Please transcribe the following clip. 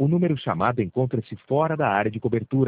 O número chamado encontra-se fora da área de cobertura.